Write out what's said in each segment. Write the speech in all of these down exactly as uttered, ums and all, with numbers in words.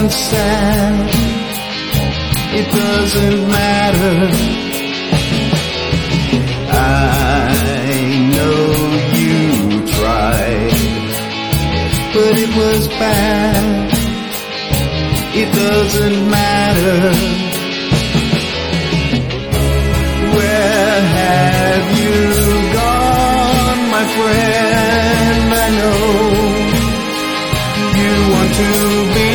and sad, it doesn't matter. I know you tried, but it was bad. It doesn't matter. Where have you gone, my friend? I know you want to be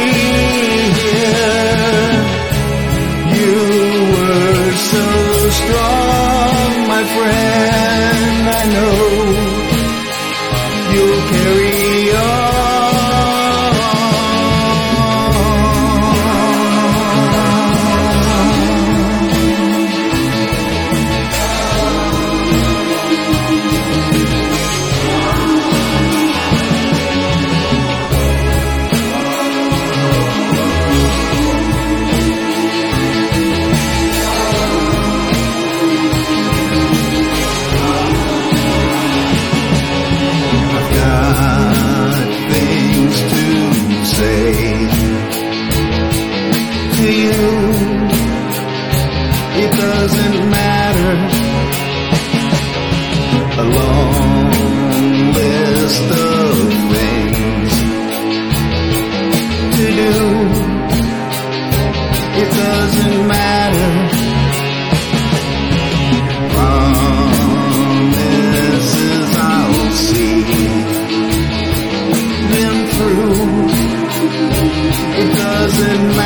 here. You were so strong, my friend. I know you'll carry on. It doesn't matter. A long list of things to do. It doesn't matter. Promises I'll see them through. It doesn't matter.